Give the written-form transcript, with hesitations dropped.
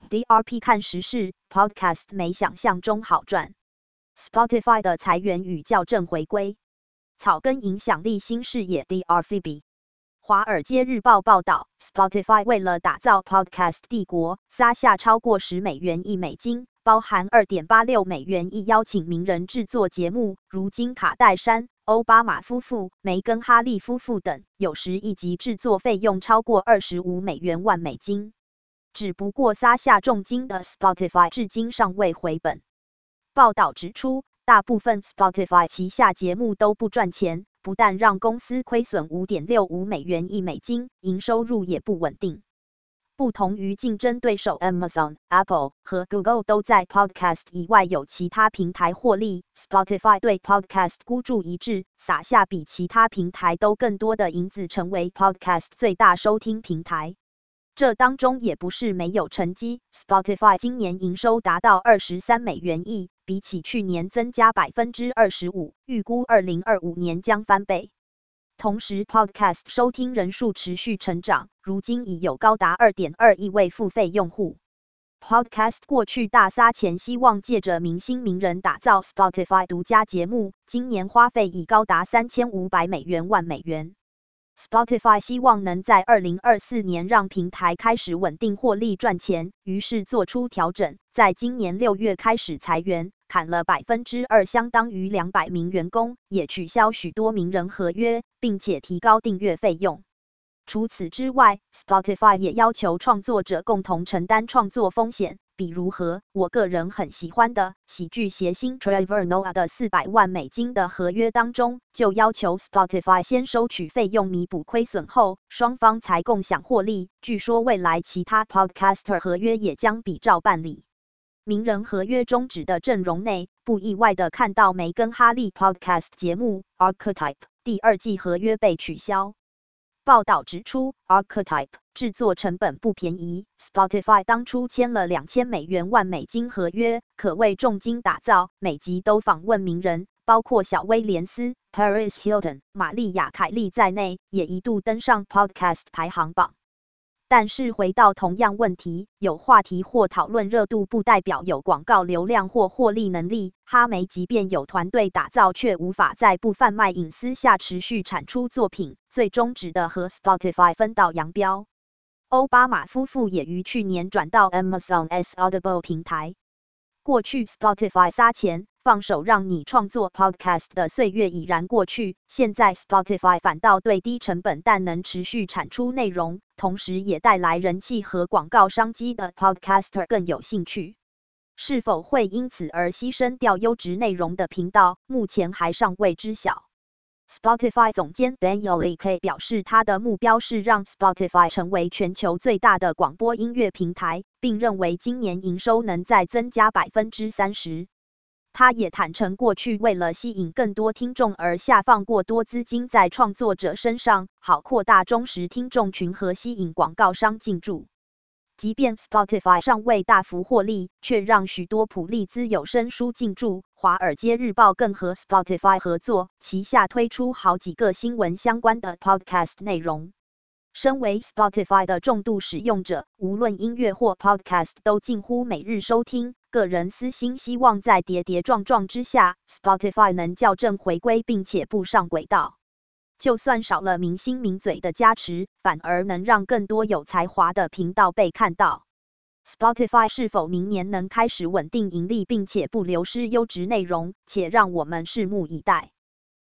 DRP 看时事 ，Podcast 没想象中好赚。Spotify 的裁员与校正回归，草根影响力新视野 DRPB。华尔街日报报道 ，Spotify 为了打造 Podcast 帝国，撒下超过$10亿，包含$2.86亿亿邀请名人制作节目，如金卡戴珊、奥巴马夫妇、梅根哈利夫妇等，有时一集制作费用超过$25万。只不过撒下重金的 Spotify 至今尚未回本。报道指出，大部分 Spotify 旗下节目都不赚钱，不但让公司亏损$5.65亿，营收入也不稳定。不同于竞争对手 Amazon、Apple 和 Google 都在 Podcast 以外有其他平台获利， Spotify 对 Podcast 孤注一掷，撒下比其他平台都更多的银子，成为 Podcast 最大收听平台。这当中也不是没有成绩 ，Spotify 今年营收达到$23亿，比起去年增加25%，预估2025年将翻倍。同时 ，Podcast 收听人数持续成长，如今已有高达2.2亿位付费用户。Podcast 过去大撒钱，希望借着明星名人打造 Spotify 独家节目，今年花费已高达$3500万。Spotify 希望能在2024年让平台开始稳定获利赚钱，于是做出调整，在今年6月开始裁员，砍了2%，相当于200名员工，也取消许多名人合约，并且提高订阅费用。除此之外 ，Spotify 也要求创作者共同承担创作风险，比如和我个人很喜欢的喜剧谐星 Trevor Noah 的$400万的合约当中，就要求 Spotify 先收取费用弥补亏损后，双方才共享获利。据说未来其他 Podcaster 合约也将比照办理。名人合约终止的阵容内，不意外的看到梅根哈利 Podcast 节目 Archetype 第2季合约被取消。报道指出 ，Archetype 制作成本不便宜 ，Spotify 当初签了$2000万合约，可谓重金打造，每集都访问名人，包括小威廉斯、Paris Hilton、玛丽亚·凯莉在内，也一度登上 Podcast 排行榜。但是回到同样问题，有话题或讨论热度不代表有广告流量或获利能力。哈梅即便有团队打造，却无法在不贩卖隐私下持续产出作品，最终只得和 Spotify 分道扬镳。奥巴马夫妇也于去年转到 Amazon's Audible 平台。过去 Spotify 撒钱放手让你创作 Podcast 的岁月已然过去，现在 Spotify 反倒对低成本但能持续产出内容，同时也带来人气和广告商机的 Podcaster 更有兴趣。是否会因此而牺牲掉优质内容的频道，目前还尚未知晓。Spotify 总监 Daniel Ek 表示，他的目标是让 Spotify 成为全球最大的广播音乐平台，并认为今年营收能再增加30%。他也坦诚，过去为了吸引更多听众而下放过多资金在创作者身上，好扩大忠实听众群和吸引广告商进驻。即便 Spotify 尚未大幅获利，却让许多普利兹有声书进驻。华尔街日报更和 Spotify 合作，旗下推出好几个新闻相关的 podcast 内容。身为 Spotify 的重度使用者，无论音乐或 podcast 都近乎每日收听。个人私心希望在跌跌撞撞之下 ，Spotify 能校正回归，并且步上轨道。就算少了明星名嘴的加持，反而能让更多有才华的频道被看到。Spotify 是否明年能开始稳定盈利，并且不流失优质内容，且让我们拭目以待。